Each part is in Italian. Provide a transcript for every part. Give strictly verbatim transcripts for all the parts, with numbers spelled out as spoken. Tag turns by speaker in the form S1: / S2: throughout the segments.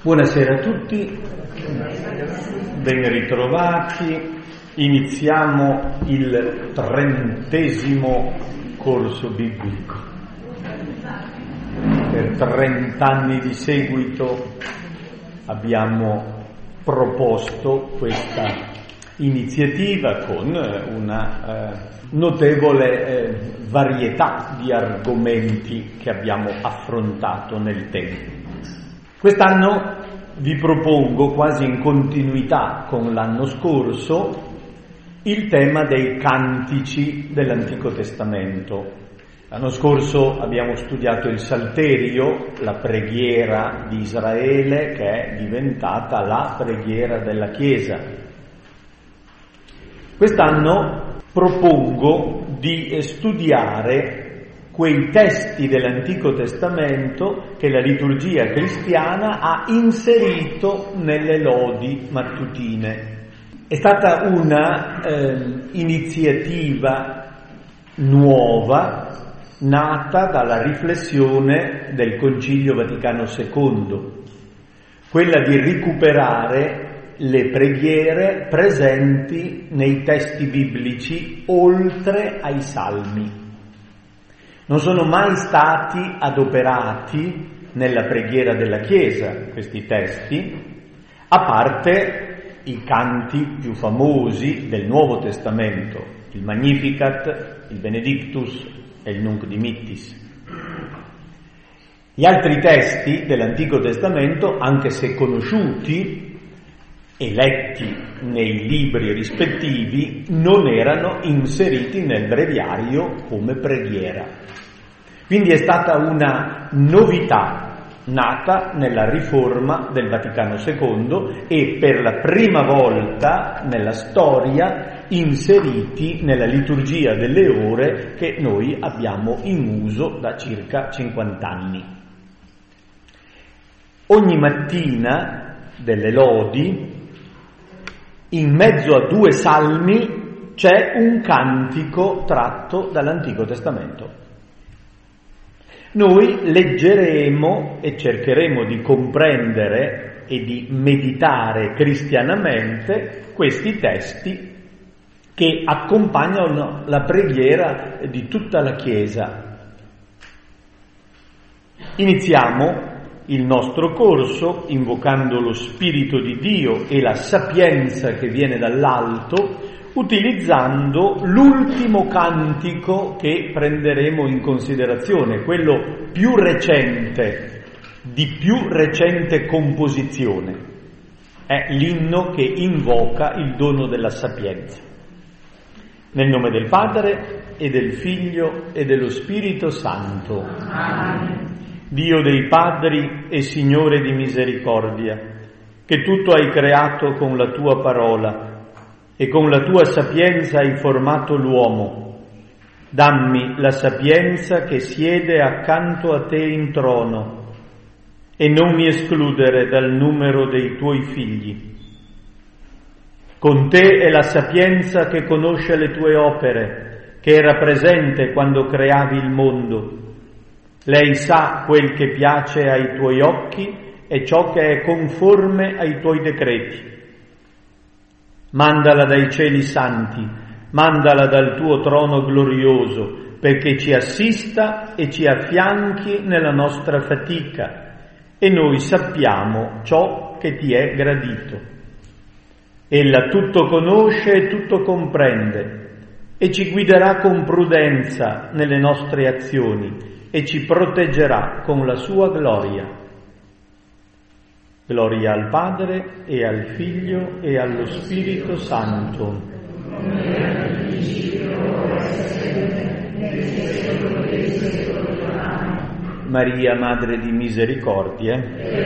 S1: Buonasera a tutti, ben ritrovati. Iniziamo il trentesimo corso biblico. Per trent'anni di seguito abbiamo proposto questa iniziativa con una eh, notevole eh, varietà di argomenti che abbiamo affrontato nel tempo. Quest'anno vi propongo, quasi in continuità con l'anno scorso, il tema dei cantici dell'Antico Testamento. L'anno scorso abbiamo studiato il Salterio, la preghiera di Israele, che è diventata la preghiera della Chiesa. Quest'anno propongo di studiare quei testi dell'Antico Testamento che la liturgia cristiana ha inserito nelle lodi mattutine. È stata una eh, iniziativa nuova, nata dalla riflessione del Concilio Vaticano secondo, quella di recuperare le preghiere presenti nei testi biblici oltre ai Salmi. Non sono mai stati adoperati nella preghiera della Chiesa questi testi, a parte i canti più famosi del Nuovo Testamento, il Magnificat, il Benedictus e il Nunc Dimittis. Gli altri testi dell'Antico Testamento, anche se conosciuti e letti nei libri rispettivi, non erano inseriti nel breviario come preghiera. Quindi è stata una novità nata nella riforma del Vaticano secondo e per la prima volta nella storia inseriti nella liturgia delle ore che noi abbiamo in uso da circa cinquanta anni. Ogni mattina delle lodi, in mezzo a due salmi, c'è un cantico tratto dall'Antico Testamento. Noi leggeremo e cercheremo di comprendere e di meditare cristianamente questi testi che accompagnano la preghiera di tutta la Chiesa. Iniziamo il nostro corso invocando lo Spirito di Dio e la sapienza che viene dall'alto, utilizzando l'ultimo cantico che prenderemo in considerazione, quello più recente, di più recente composizione. È l'inno che invoca il dono della sapienza. Nel nome del Padre e del Figlio e dello Spirito Santo. Amen. Dio dei Padri e Signore di misericordia, che tutto hai creato con la tua parola e con la tua sapienza hai formato l'uomo. Dammi la sapienza che siede accanto a te in trono e non mi escludere dal numero dei tuoi figli. Con te è la sapienza che conosce le tue opere, che era presente quando creavi il mondo. Lei sa quel che piace ai tuoi occhi e ciò che è conforme ai tuoi decreti. Mandala dai cieli santi, mandala dal tuo trono glorioso, perché ci assista e ci affianchi nella nostra fatica, e noi sappiamo ciò che ti è gradito. Ella tutto conosce e tutto comprende, e ci guiderà con prudenza nelle nostre azioni, e ci proteggerà con la sua gloria. Gloria al Padre e al Figlio e allo Spirito Santo. Maria, Madre di Misericordia.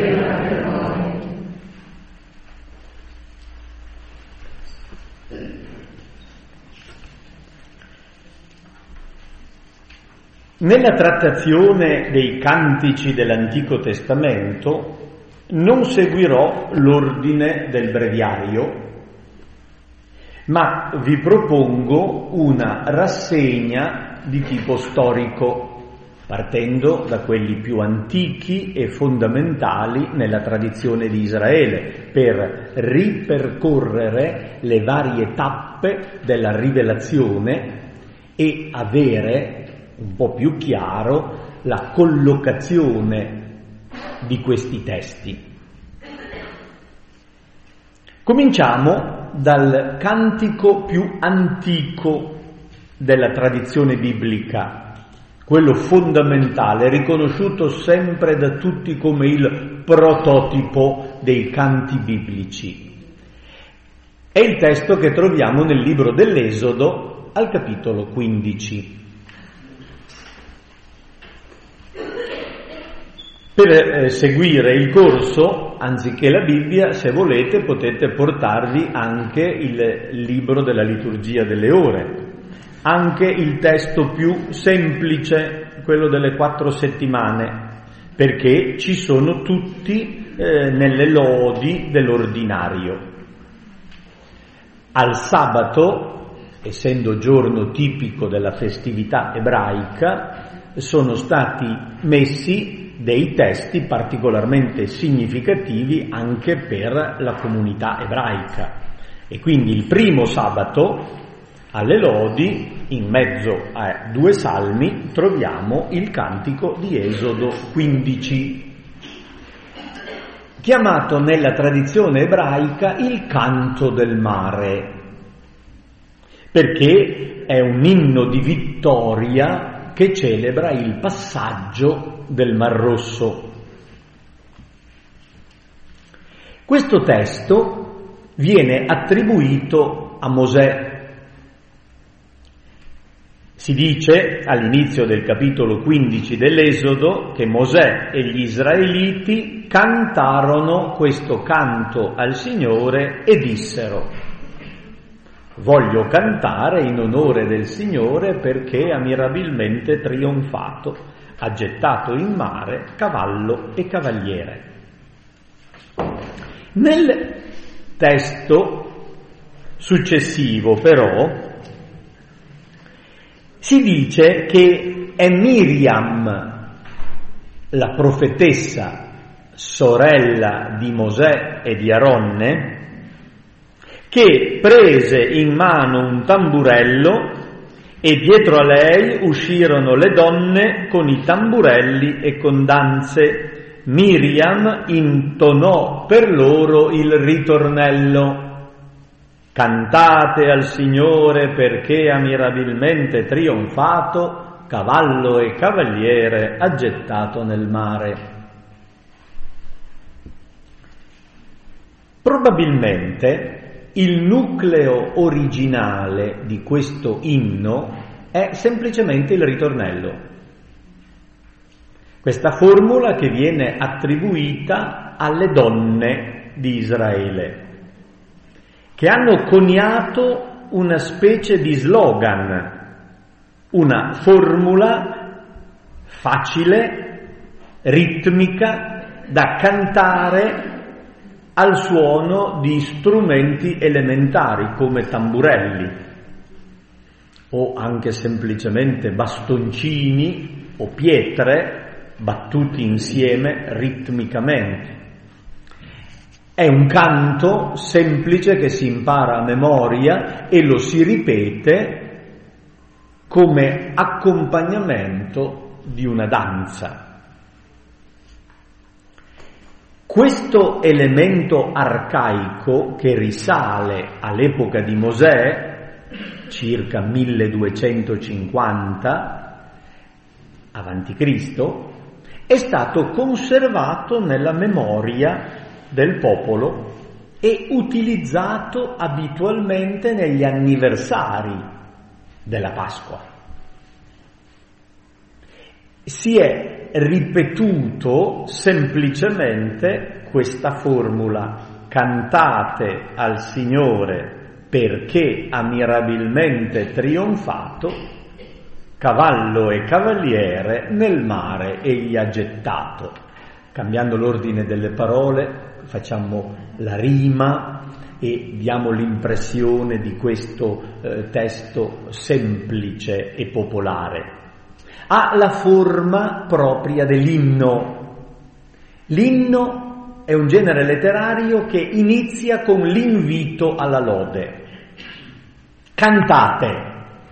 S1: Nella trattazione dei cantici dell'Antico Testamento non seguirò l'ordine del breviario, ma vi propongo una rassegna di tipo storico. partendo da quelli più antichi e fondamentali nella tradizione di Israele, per ripercorrere le varie tappe della rivelazione e avere un po' più chiaro la collocazione di questi testi. Cominciamo dal cantico più antico della tradizione biblica, quello fondamentale, riconosciuto sempre da tutti come il prototipo dei canti biblici. È il testo che troviamo nel libro dell'Esodo al capitolo quindici. Per eh, seguire il corso, anziché la Bibbia, se volete, potete portarvi anche il libro della liturgia delle ore, anche il testo più semplice, quello delle quattro settimane, perché ci sono tutti eh, nelle lodi dell'ordinario. Al sabato, essendo giorno tipico della festività ebraica, sono stati messi dei testi particolarmente significativi anche per la comunità ebraica. E quindi il primo sabato, alle lodi, in mezzo a due salmi, troviamo il cantico di Esodo quindici, chiamato nella tradizione ebraica il canto del mare, perché è un inno di vittoria che celebra il passaggio del Mar Rosso. Questo testo viene attribuito a Mosè. Si dice all'inizio del capitolo quindici dell'Esodo che Mosè e gli israeliti cantarono questo canto al Signore e dissero: voglio cantare in onore del Signore perché ha mirabilmente trionfato, ha gettato in mare cavallo e cavaliere. Nel testo successivo, però, si dice che è Miriam, la profetessa, sorella di Mosè e di Aronne, che prese in mano un tamburello e dietro a lei uscirono le donne con i tamburelli e con danze. Miriam intonò per loro il ritornello: cantate al Signore perché ha mirabilmente trionfato, cavallo e cavaliere ha gettato nel mare. Probabilmente il nucleo originale di questo inno è semplicemente il ritornello. Questa formula che viene attribuita alle donne di Israele, che hanno coniato una specie di slogan, una formula facile, ritmica, da cantare al suono di strumenti elementari come tamburelli o anche semplicemente bastoncini o pietre battuti insieme ritmicamente. È un canto semplice che si impara a memoria e lo si ripete come accompagnamento di una danza. Questo elemento arcaico, che risale all'epoca di Mosè, circa milleduecentocinquanta avanti Cristo, è stato conservato nella memoria del popolo e utilizzato abitualmente negli anniversari della Pasqua. Si è ripetuto semplicemente questa formula: cantate al Signore perché ha mirabilmente trionfato, cavallo e cavaliere nel mare egli ha gettato. Cambiando l'ordine delle parole, facciamo la rima e diamo l'impressione di questo eh, testo semplice e popolare. ha la forma propria dell'inno. L'inno è un genere letterario che inizia con l'invito alla lode. Cantate.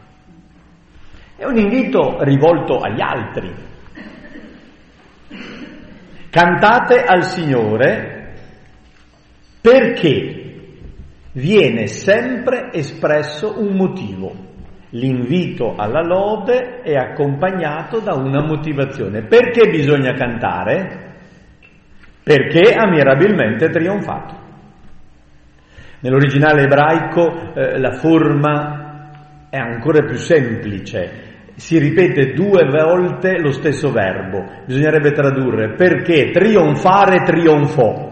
S1: È un invito rivolto agli altri. Cantate al Signore perché viene sempre espresso un motivo. L'invito alla lode è accompagnato da una motivazione. Perché bisogna cantare? Perché ha mirabilmente trionfato. Nell'originale ebraico eh, la forma è ancora più semplice. Si ripete due volte lo stesso verbo. Bisognerebbe tradurre perché trionfare trionfò.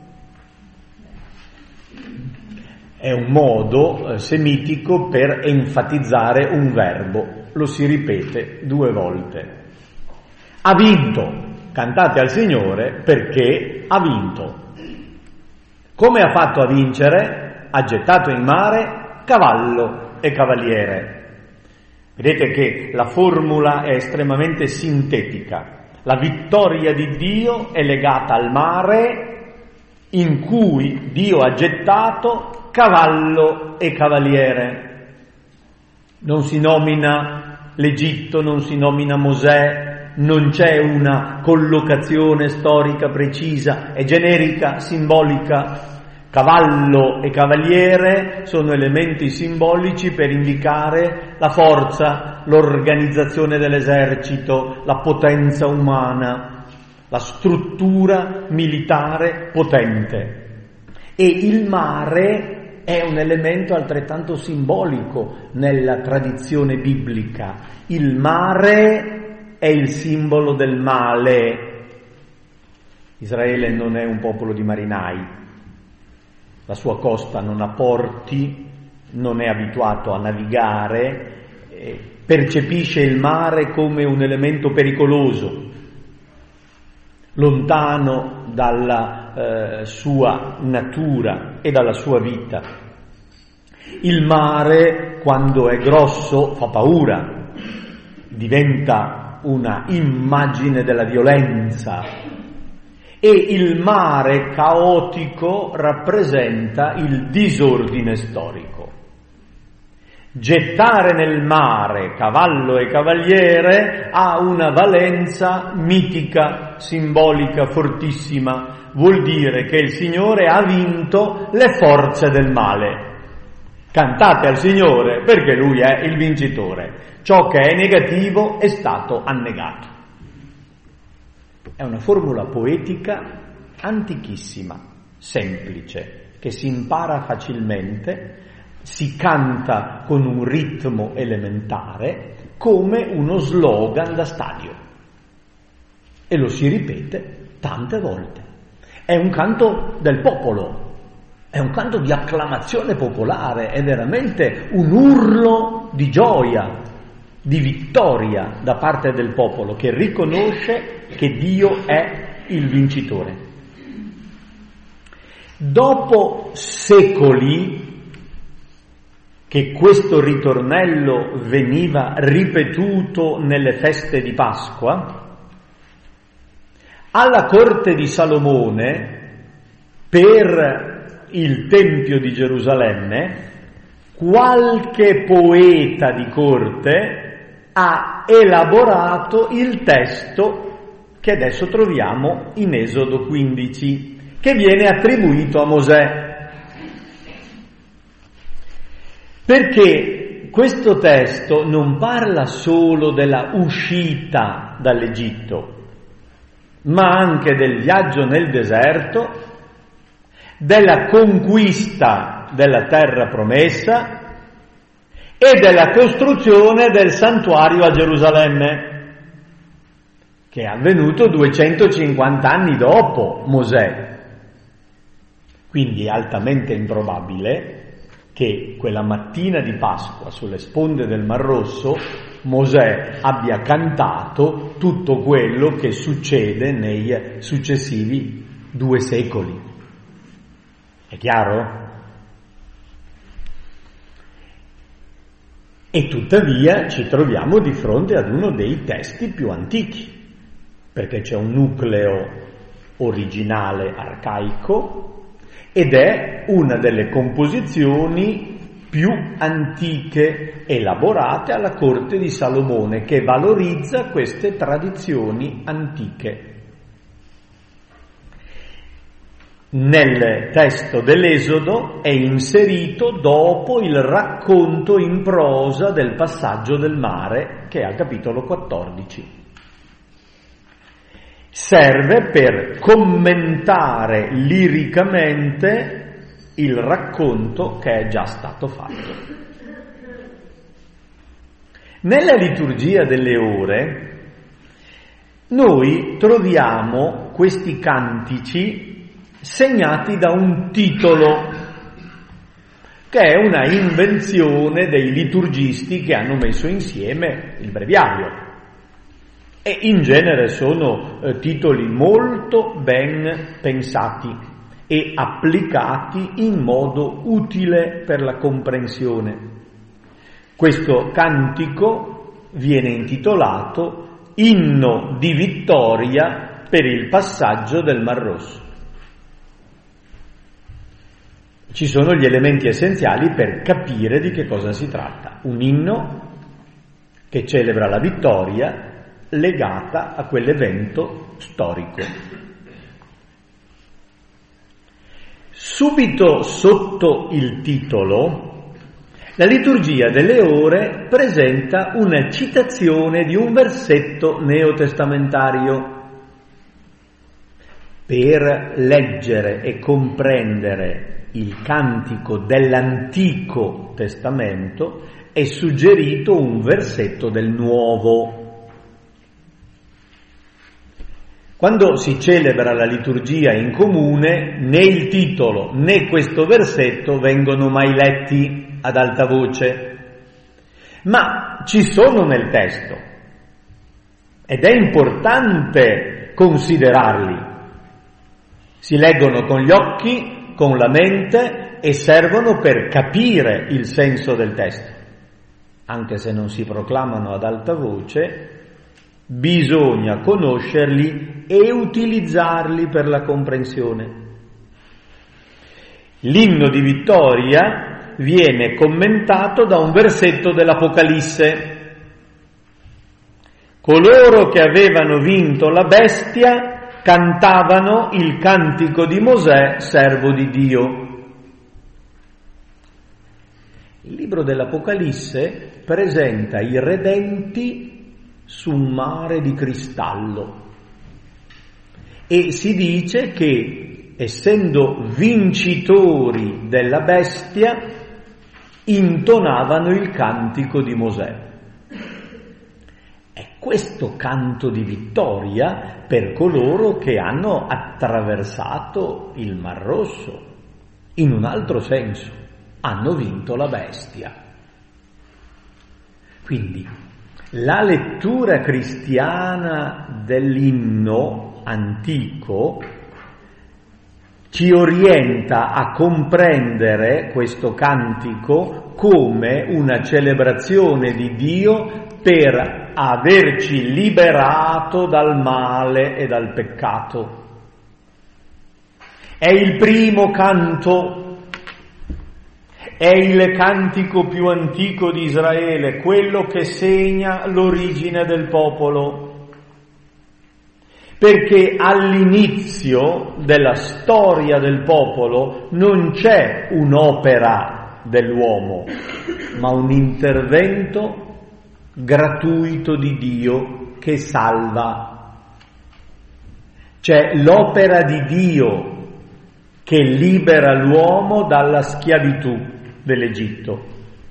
S1: È un modo eh, semitico per enfatizzare un verbo, lo si ripete due volte. Ha vinto, cantate al Signore perché ha vinto. Come ha fatto a vincere? Ha gettato in mare cavallo e cavaliere. Vedete che la formula è estremamente sintetica. La vittoria di Dio è legata al mare in cui Dio ha gettato cavallo e cavaliere. Non si nomina l'Egitto, non si nomina Mosè, non c'è una collocazione storica precisa, è generica, simbolica. Cavallo e cavaliere sono elementi simbolici per indicare la forza, l'organizzazione dell'esercito, la potenza umana, la struttura militare potente. E il mare è un elemento altrettanto simbolico nella tradizione biblica. Il mare è il simbolo del male. Israele non è un popolo di marinai, la sua costa non ha porti, non è abituato a navigare, eh, percepisce il mare come un elemento pericoloso, lontano dalla eh, sua natura e dalla sua vita. Il mare, quando è grosso, fa paura, diventa una immagine della violenza, e il mare caotico rappresenta il disordine storico. Gettare nel mare cavallo e cavaliere ha una valenza mitica, simbolica, fortissima. Vuol dire che il Signore ha vinto le forze del male. Cantate al Signore perché Lui è il vincitore. Ciò che è negativo è stato annegato. È una formula poetica antichissima, semplice, che si impara facilmente, si canta con un ritmo elementare, come uno slogan da stadio. E lo si ripete tante volte. È un canto del popolo, è un canto di acclamazione popolare, è veramente un urlo di gioia, di vittoria da parte del popolo che riconosce che Dio è il vincitore. Dopo secoli che questo ritornello veniva ripetuto nelle feste di Pasqua, alla corte di Salomone, per il Tempio di Gerusalemme, qualche poeta di corte ha elaborato il testo che adesso troviamo in Esodo quindici, che viene attribuito a Mosè. Perché questo testo non parla solo della uscita dall'Egitto, ma anche del viaggio nel deserto, della conquista della terra promessa e della costruzione del santuario a Gerusalemme, che è avvenuto duecentocinquanta anni dopo Mosè. Quindi è altamente improbabile che quella mattina di Pasqua sulle sponde del Mar Rosso Mosè abbia cantato tutto quello che succede nei successivi due secoli. È chiaro? E tuttavia ci troviamo di fronte ad uno dei testi più antichi, perché c'è un nucleo originale arcaico ed è una delle composizioni più antiche elaborate alla corte di Salomone, che valorizza queste tradizioni antiche. Nel testo dell'Esodo è inserito dopo il racconto in prosa del passaggio del mare, che è al capitolo quattordici. Serve per commentare liricamente il racconto che è già stato fatto. Nella liturgia delle ore noi troviamo questi cantici segnati da un titolo, che è una invenzione dei liturgisti che hanno messo insieme il breviario. E in genere sono eh, titoli molto ben pensati e applicati in modo utile per la comprensione. Questo cantico viene intitolato Inno di vittoria per il passaggio del Mar Rosso. Ci sono gli elementi essenziali per capire di che cosa si tratta. Un inno che celebra la vittoria legata a quell'evento storico. Subito sotto il titolo, la liturgia delle ore presenta una citazione di un versetto neotestamentario. Per leggere e comprendere il cantico dell'Antico Testamento è suggerito un versetto del Nuovo. Quando si celebra la liturgia in comune, né il titolo né questo versetto vengono mai letti ad alta voce, ma ci sono nel testo ed è importante considerarli. Si leggono con gli occhi, con la mente e servono per capire il senso del testo. Anche se non si proclamano ad alta voce, bisogna conoscerli e utilizzarli per la comprensione. L'inno di vittoria viene commentato da un versetto dell'Apocalisse. Coloro che avevano vinto la bestia cantavano il cantico di Mosè, servo di Dio. Il libro dell'Apocalisse presenta i redenti su un mare di cristallo e si dice che, essendo vincitori della bestia, intonavano il cantico di Mosè. È questo canto di vittoria per coloro che hanno attraversato il Mar Rosso. In un altro senso, hanno vinto la bestia. Quindi, la lettura cristiana dell'inno antico ci orienta a comprendere questo cantico come una celebrazione di Dio per averci liberato dal male e dal peccato. È il primo canto, è il cantico più antico di Israele, quello che segna l'origine del popolo. Perché all'inizio della storia del popolo non c'è un'opera dell'uomo, ma un intervento gratuito di Dio che salva. C'è l'opera di Dio che libera l'uomo dalla schiavitù dell'Egitto.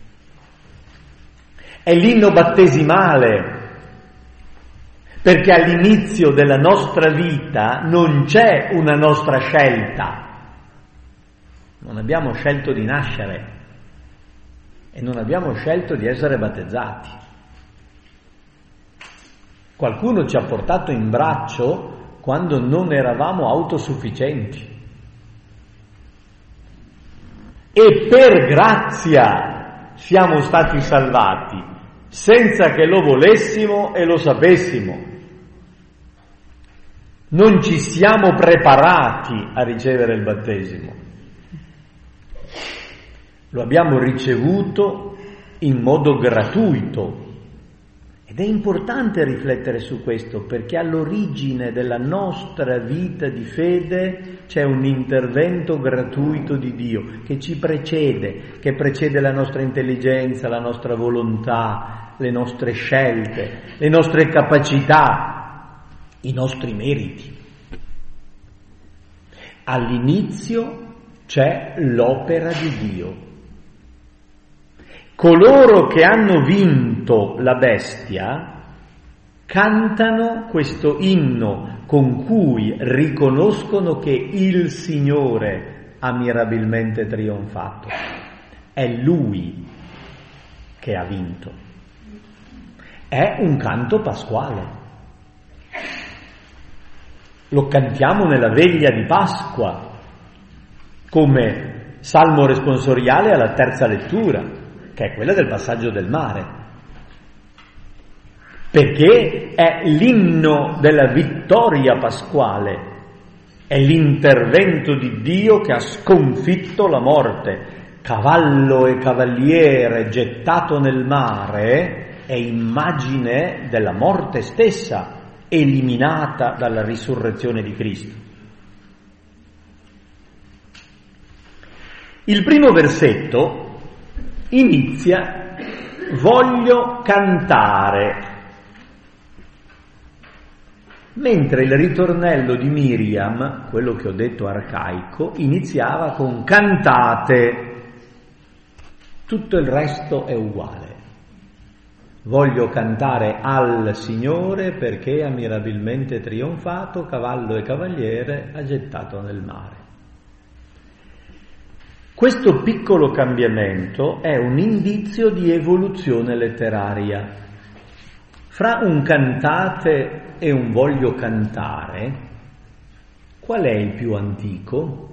S1: È l'inno battesimale, perché all'inizio della nostra vita non c'è una nostra scelta. Non abbiamo scelto di nascere e non abbiamo scelto di essere battezzati. Qualcuno ci ha portato in braccio quando non eravamo autosufficienti. E per grazia siamo stati salvati senza che lo volessimo e lo sapessimo. Non ci siamo preparati a ricevere il battesimo. Lo abbiamo ricevuto in modo gratuito. Ed è importante riflettere su questo, perché all'origine della nostra vita di fede c'è un intervento gratuito di Dio che ci precede, che precede la nostra intelligenza, la nostra volontà, le nostre scelte, le nostre capacità, i nostri meriti. All'inizio c'è l'opera di Dio. Coloro che hanno vinto la bestia cantano questo inno con cui riconoscono che il Signore ha mirabilmente trionfato. È Lui che ha vinto. È un canto pasquale. Lo cantiamo nella veglia di Pasqua come salmo responsoriale alla terza lettura, che è quella del passaggio del mare, perché è l'inno della vittoria pasquale, è l'intervento di Dio che ha sconfitto la morte. Cavallo e cavaliere gettato nel mare è immagine della morte stessa, eliminata dalla risurrezione di Cristo. Il primo versetto inizia: voglio cantare, mentre il ritornello di Miriam, quello che ho detto arcaico, iniziava con cantate. Tutto il resto è uguale. Voglio cantare al Signore perché ha mirabilmente trionfato, cavallo e cavaliere ha gettato nel mare. Questo piccolo cambiamento è un indizio di evoluzione letteraria. Fra un cantate e un voglio cantare, qual è il più antico?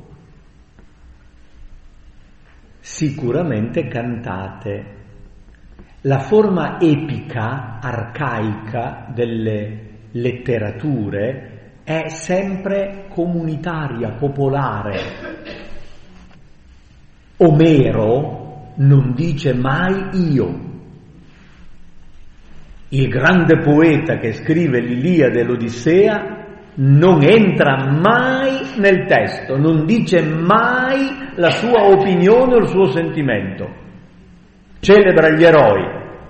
S1: Sicuramente cantate. La forma epica, arcaica delle letterature è sempre comunitaria, popolare. Omero non dice mai io. Il grande poeta che scrive l'Iliade e l'Odissea non entra mai nel testo, non dice mai la sua opinione o il suo sentimento. Celebra gli eroi.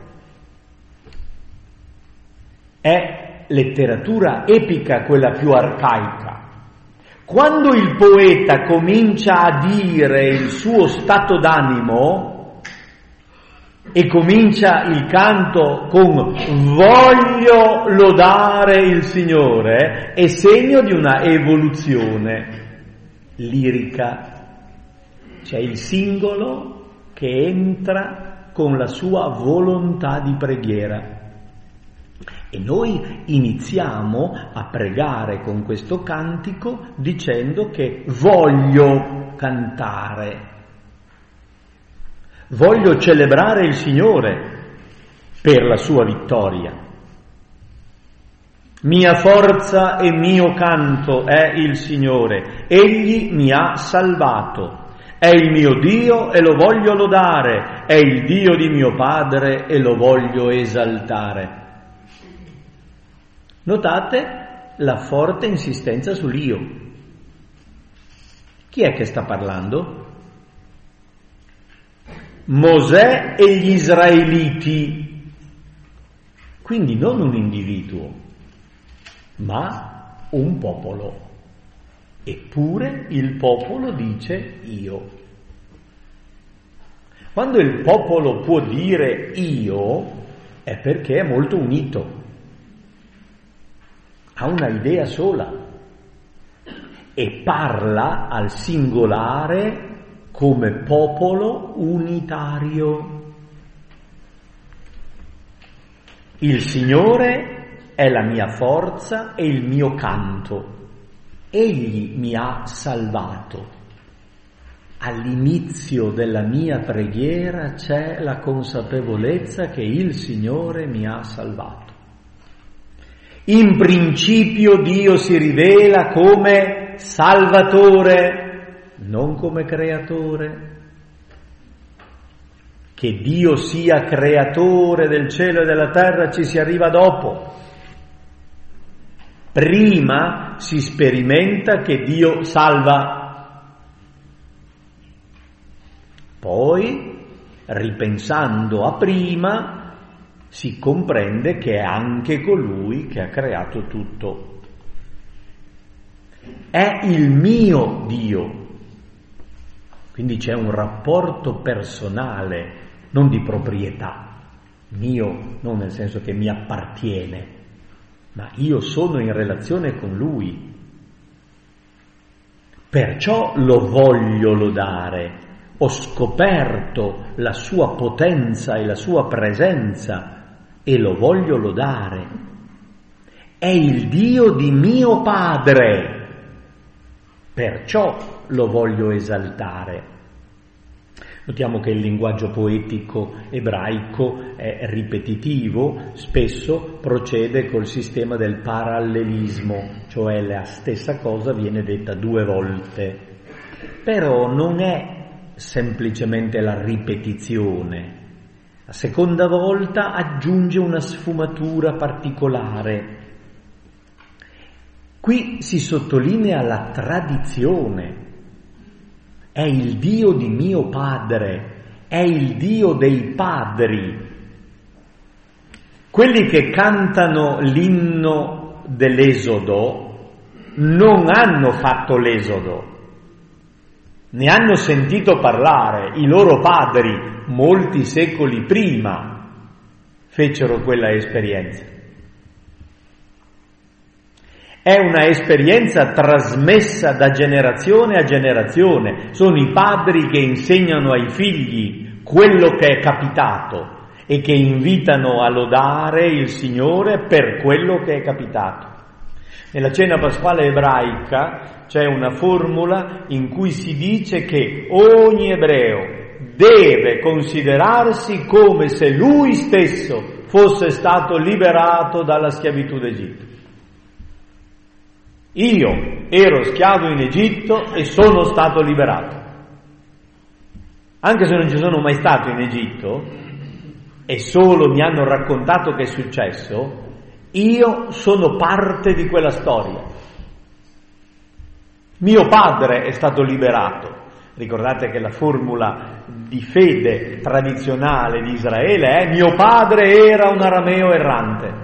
S1: È letteratura epica quella più arcaica. Quando il poeta comincia a dire il suo stato d'animo e comincia il canto con voglio lodare il Signore, è segno di una evoluzione lirica. C'è il singolo che entra con la sua volontà di preghiera. E noi iniziamo a pregare con questo cantico dicendo che voglio cantare, voglio celebrare il Signore per la sua vittoria. Mia forza e mio canto è il Signore, Egli mi ha salvato, è il mio Dio e lo voglio lodare, è il Dio di mio Padre e lo voglio esaltare. Notate la forte insistenza sull'io. Chi è che sta parlando? Mosè e gli israeliti. Quindi non un individuo, ma un popolo. Eppure il popolo dice io. Quando il popolo può dire io, è perché è molto unito. Ha una idea sola e parla al singolare come popolo unitario. Il Signore è la mia forza e il mio canto. Egli mi ha salvato. all'inizio della mia preghiera c'è la consapevolezza che il Signore mi ha salvato. In principio Dio si rivela come Salvatore, non come Creatore. Che Dio sia Creatore del cielo e della terra ci si arriva dopo. Prima si sperimenta che Dio salva. Poi, ripensando a prima, si comprende che è anche colui che ha creato tutto. È il mio Dio. Quindi c'è un rapporto personale, non di proprietà. Mio, non nel senso che mi appartiene, ma io sono in relazione con Lui. Perciò lo voglio lodare. Ho scoperto la sua potenza e la sua presenza e lo voglio lodare. È il Dio di mio Padre, perciò lo voglio esaltare. Notiamo che il linguaggio poetico ebraico è ripetitivo, spesso procede col sistema del parallelismo, cioè la stessa cosa viene detta due volte. Però non è semplicemente la ripetizione. La seconda volta aggiunge una sfumatura particolare. Qui si sottolinea la tradizione. È il Dio di mio padre, è il Dio dei padri. Quelli che cantano l'inno dell'Esodo non hanno fatto l'Esodo. Ne hanno sentito parlare, i loro padri, molti secoli prima, fecero quella esperienza. È una esperienza trasmessa da generazione a generazione. Sono i padri che insegnano ai figli quello che è capitato e che invitano a lodare il Signore per quello che è capitato. Nella cena pasquale ebraica c'è una formula in cui si dice che ogni ebreo deve considerarsi come se lui stesso fosse stato liberato dalla schiavitù d'Egitto. Io ero schiavo in Egitto e sono stato liberato. Anche se non ci sono mai stato in Egitto e solo mi hanno raccontato che è successo, io sono parte di quella storia. Mio padre è stato liberato. Ricordate che la formula di fede tradizionale di Israele è: mio padre era un arameo errante.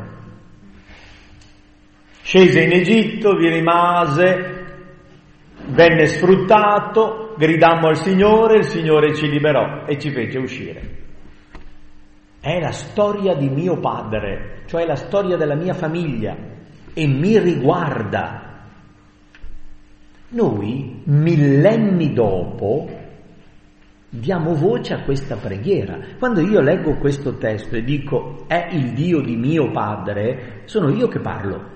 S1: Scese in Egitto, vi rimase, venne sfruttato, gridammo al Signore, il Signore ci liberò e ci fece uscire. È la storia di mio padre, cioè la storia della mia famiglia, e mi riguarda. Noi, millenni dopo, diamo voce a questa preghiera. Quando io leggo questo testo e dico è il Dio di mio padre, sono io che parlo.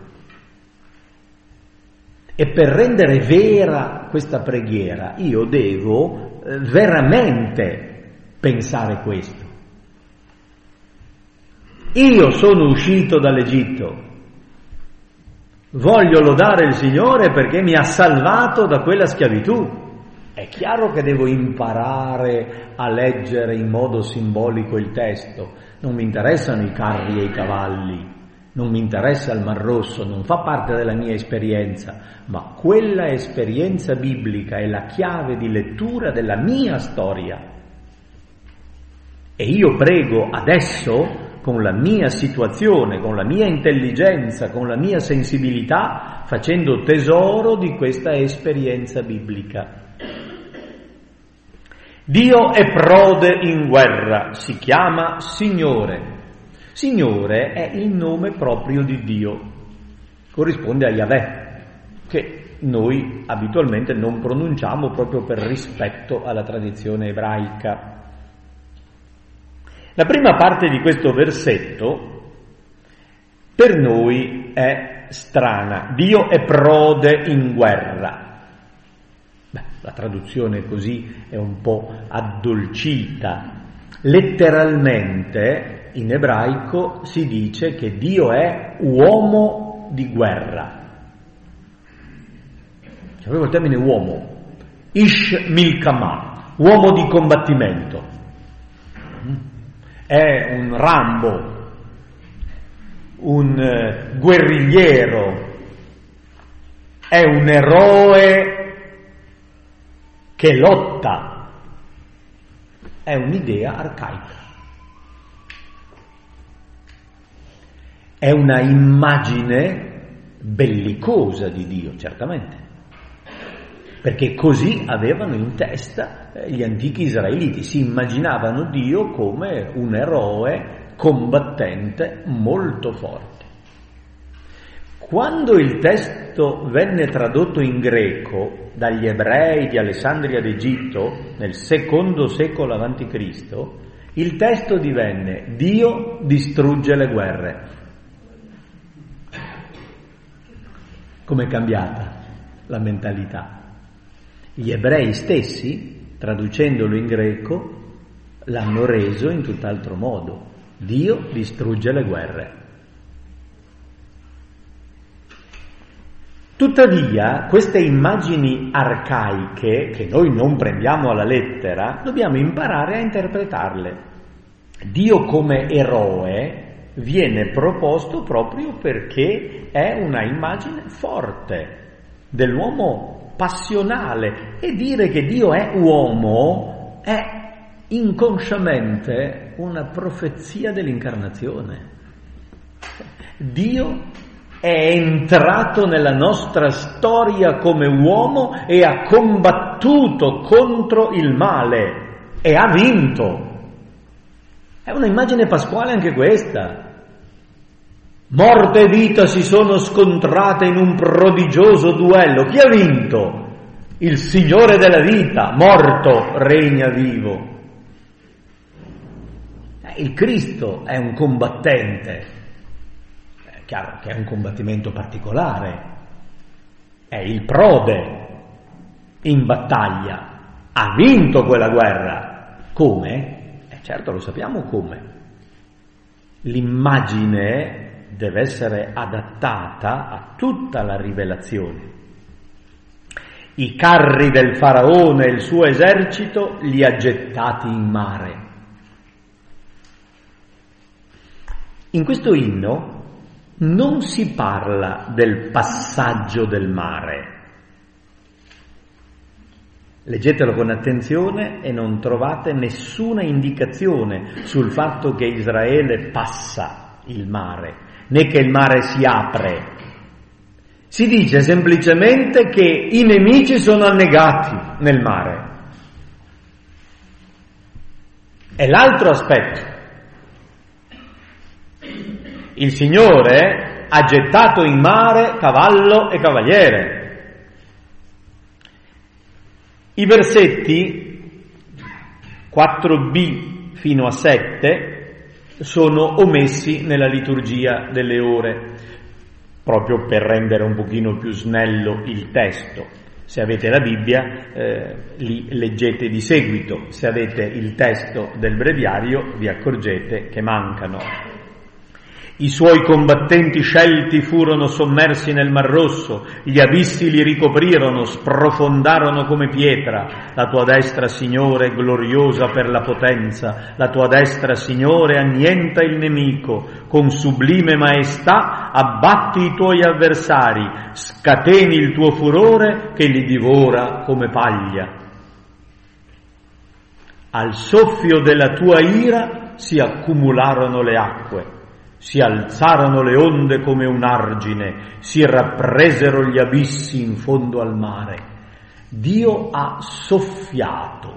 S1: E per rendere vera questa preghiera io devo eh, veramente pensare questo. Io sono uscito dall'Egitto, voglio lodare il Signore perché mi ha salvato da quella schiavitù. È chiaro che devo imparare a leggere in modo simbolico il testo. Non mi interessano i carri e i cavalli, non mi interessa il Mar Rosso, non fa parte della mia esperienza, ma quella esperienza biblica è la chiave di lettura della mia storia. E io prego adesso, con la mia situazione, con la mia intelligenza, con la mia sensibilità, facendo tesoro di questa esperienza biblica. Dio è prode in guerra, si chiama Signore. Signore è il nome proprio di Dio, corrisponde a Yahweh, che noi abitualmente non pronunciamo proprio per rispetto alla tradizione ebraica. La prima parte di questo versetto per noi è strana. Dio è prode in guerra. Beh, la traduzione così è un po' addolcita. Letteralmente in ebraico si dice che Dio è uomo di guerra. C'è proprio il termine uomo, Ish Milkama, uomo di combattimento. È un Rambo, un uh, guerrigliero, è un eroe che lotta, è un'idea arcaica, è una immagine bellicosa di Dio, certamente, perché così avevano in testa gli antichi israeliti, si immaginavano Dio come un eroe combattente molto forte. Quando il testo venne tradotto in greco dagli ebrei di Alessandria d'Egitto nel secondo secolo avanti Cristo, il testo divenne Dio distrugge le guerre. Com'è cambiata la mentalità? Gli ebrei stessi, traducendolo in greco, l'hanno reso in tutt'altro modo. Dio distrugge le guerre. Tuttavia, queste immagini arcaiche, che noi non prendiamo alla lettera, dobbiamo imparare a interpretarle. Dio come eroe viene proposto proprio perché è una immagine forte dell'uomo passionale, e dire che Dio è uomo è inconsciamente una profezia dell'incarnazione. Dio è entrato nella nostra storia come uomo e ha combattuto contro il male e ha vinto. È un'immagine pasquale anche questa. Morte e vita si sono scontrate in un prodigioso duello. Chi ha vinto? Il Signore della vita, morto, regna vivo. Il Cristo è un combattente. È chiaro che è un combattimento particolare. È il prode in battaglia. Ha vinto quella guerra. Come? Eh certo, lo sappiamo come. L'immagine deve essere adattata a tutta la rivelazione. I carri del faraone e il suo esercito li ha gettati in mare. In questo inno non si parla del passaggio del mare. Leggetelo con attenzione e non trovate nessuna indicazione sul fatto che Israele passa il mare, né che il mare si apre. Si dice semplicemente che i nemici sono annegati nel mare. È l'altro aspetto. Il Signore ha gettato in mare cavallo e cavaliere. I versetti quattro b fino a sette sono omessi nella liturgia delle ore, proprio per rendere un pochino più snello il testo. Se avete la Bibbia, eh, li leggete di seguito. Se avete il testo del breviario, vi accorgete che mancano. I suoi combattenti scelti furono sommersi nel Mar Rosso, gli abissi li ricoprirono, sprofondarono come pietra. La tua destra, Signore, è gloriosa per la potenza, la tua destra, Signore, annienta il nemico, con sublime maestà abbatti i tuoi avversari, scateni il tuo furore che li divora come paglia. Al soffio della tua ira si accumularono le acque. Si alzarono le onde come un argine, si rappresero gli abissi in fondo al mare. Dio ha soffiato.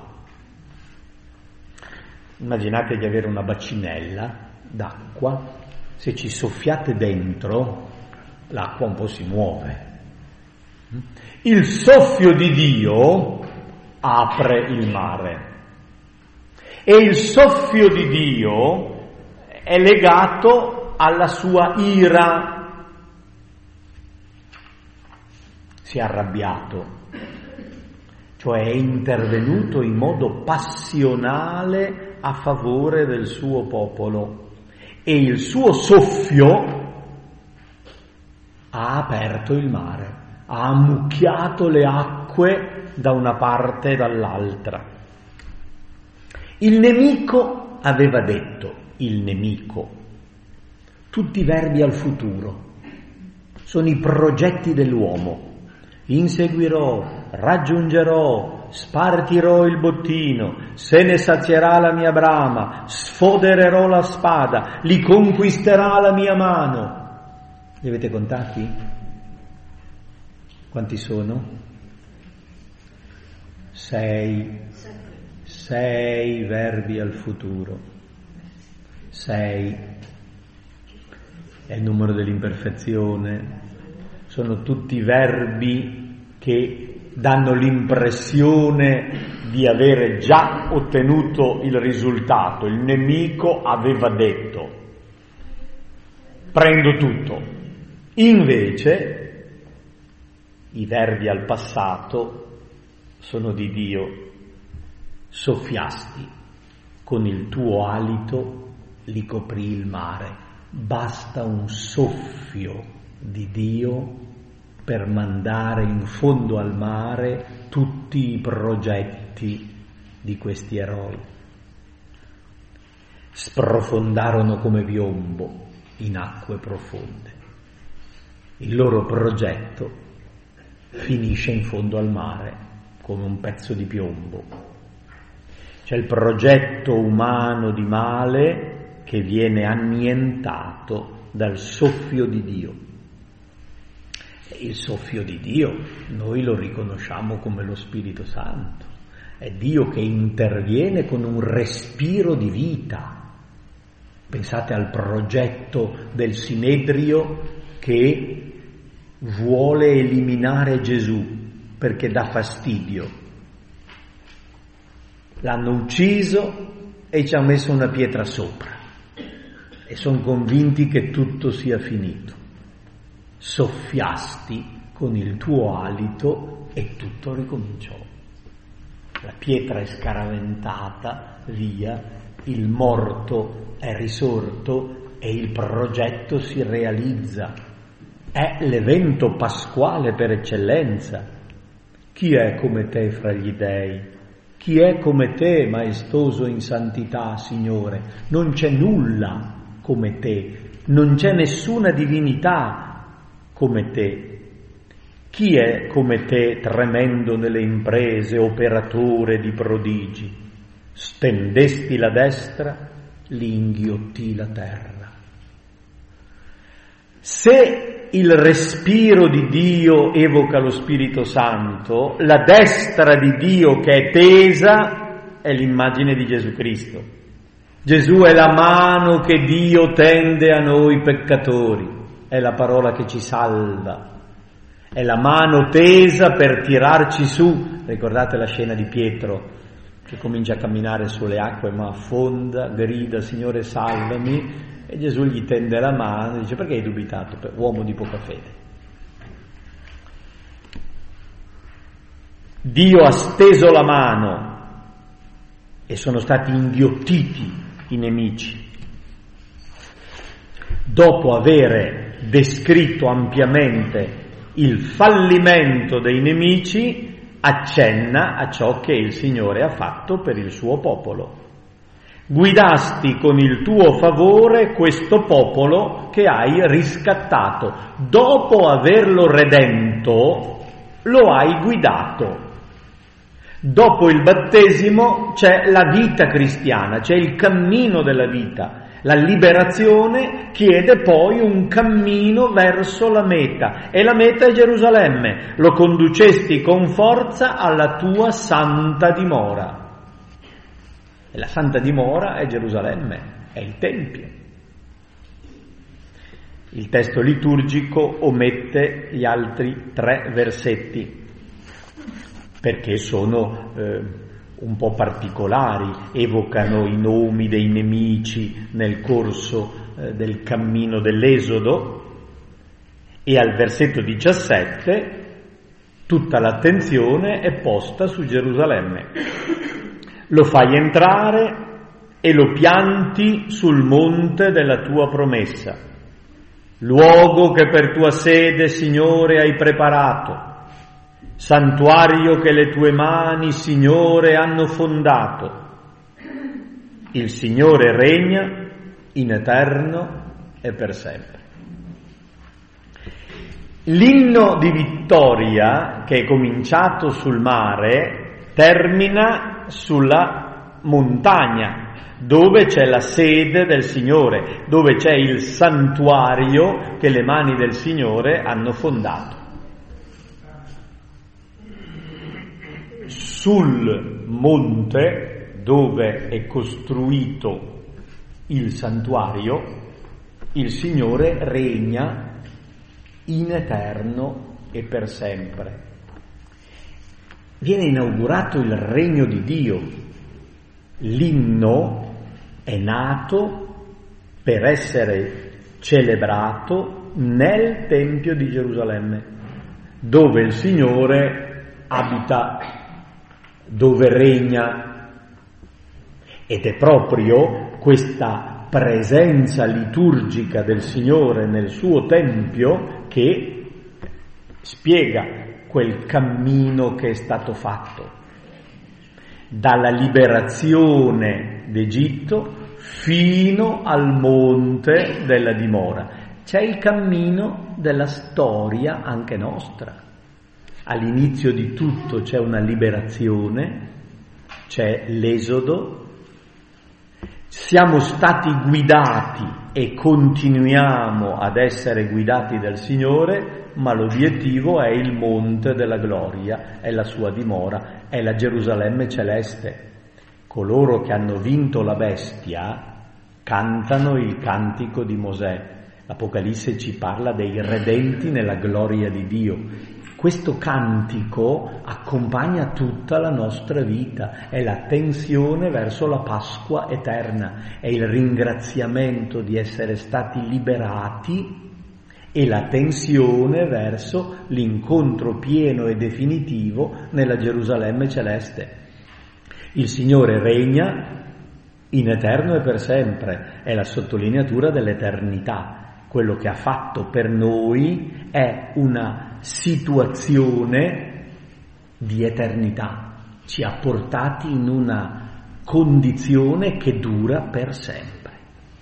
S1: Immaginate di avere una bacinella d'acqua, se ci soffiate dentro, l'acqua un po' si muove. Il soffio di Dio apre il mare. E il soffio di Dio è legato alla sua ira. Si è arrabbiato. cioè è intervenuto in modo passionale a favore del suo popolo e il suo soffio ha aperto il mare, ha ammucchiato le acque da una parte e dall'altra. Il nemico aveva detto, il nemico, tutti verbi al futuro, sono i progetti dell'uomo. Inseguirò, raggiungerò, spartirò il bottino, se ne sazierà la mia brama, sfodererò la spada, li conquisterà la mia mano. Li avete contati? Quanti sono? Sei. Sei verbi al futuro. Sei. È il numero dell'imperfezione. Sono tutti verbi che danno l'impressione di avere già ottenuto il risultato. Il nemico aveva detto: prendo tutto. Invece i verbi al passato sono di Dio. Soffiasti, con il tuo alito li coprì il mare. Basta un soffio di Dio per mandare in fondo al mare tutti i progetti di questi eroi. Sprofondarono come piombo in acque profonde. Il loro progetto finisce in fondo al mare come un pezzo di piombo. C'è il progetto umano di male che viene annientato dal soffio di Dio. Il soffio di Dio noi lo riconosciamo come lo Spirito Santo. È Dio che interviene con un respiro di vita. Pensate al progetto del Sinedrio che vuole eliminare Gesù perché dà fastidio. L'hanno ucciso e ci ha messo una pietra sopra e sono convinti che tutto sia finito. Soffiasti con il tuo alito e tutto ricominciò. La pietra è scaraventata via, il morto è risorto e il progetto si realizza. È l'evento pasquale per eccellenza. Chi è come te fra gli dei? Chi è come te, maestoso in santità, Signore? Non c'è nulla come te, non c'è nessuna divinità come te. Chi è come te, tremendo nelle imprese, operatore di prodigi? Stendesti la destra, li inghiottì la terra. Se il respiro di Dio evoca lo Spirito Santo, la destra di Dio che è tesa è l'immagine di Gesù Cristo. Gesù è la mano che Dio tende a noi peccatori, è la parola che ci salva, è la mano tesa per tirarci su. Ricordate la scena di Pietro che comincia a camminare sulle acque ma affonda, grida: Signore salvami, e Gesù gli tende la mano e dice: perché hai dubitato, uomo di poca fede? Dio ha steso la mano e sono stati inghiottiti i nemici. Dopo aver descritto ampiamente il fallimento dei nemici, accenna a ciò che il Signore ha fatto per il suo popolo. Guidasti con il tuo favore questo popolo che hai riscattato. Dopo averlo redento, lo hai guidato. Dopo il battesimo c'è la vita cristiana, c'è il cammino della vita. La liberazione chiede poi un cammino verso la meta, e la meta è Gerusalemme. Lo conducesti con forza alla tua santa dimora. E la santa dimora è Gerusalemme, è il Tempio. Il testo liturgico omette gli altri tre versetti perché sono eh, un po' particolari, evocano i nomi dei nemici nel corso eh, del cammino dell'Esodo, e al versetto diciassette Tutta l'attenzione è posta su Gerusalemme. Lo fai entrare e lo pianti sul monte della tua promessa, luogo che per tua sede, Signore, hai preparato, santuario che le tue mani, Signore, hanno fondato. Il Signore regna in eterno e per sempre. L'inno di vittoria, che è cominciato sul mare, termina sulla montagna, dove c'è la sede del Signore, dove c'è il santuario che le mani del Signore hanno fondato. Sul monte dove è costruito il santuario, il Signore regna in eterno e per sempre. Viene inaugurato il regno di Dio. L'inno è nato per essere celebrato nel Tempio di Gerusalemme, dove il Signore abita, dove regna. Ed è proprio questa presenza liturgica del Signore nel suo Tempio che spiega quel cammino che è stato fatto dalla liberazione d'Egitto fino al monte della dimora. C'è il cammino della storia anche nostra. All'inizio di tutto c'è una liberazione, c'è l'esodo, siamo stati guidati e continuiamo ad essere guidati dal Signore, ma l'obiettivo è il monte della gloria, è la sua dimora, è la Gerusalemme celeste. Coloro che hanno vinto la bestia cantano il cantico di Mosè. L'Apocalisse ci parla dei redenti nella gloria di Dio. Questo cantico accompagna tutta la nostra vita, è la tensione verso la Pasqua eterna, è il ringraziamento di essere stati liberati e la tensione verso l'incontro pieno e definitivo nella Gerusalemme celeste. Il Signore regna in eterno e per sempre, è la sottolineatura dell'eternità. Quello che ha fatto per noi è una situazione di eternità, ci ha portati in una condizione che dura per sempre.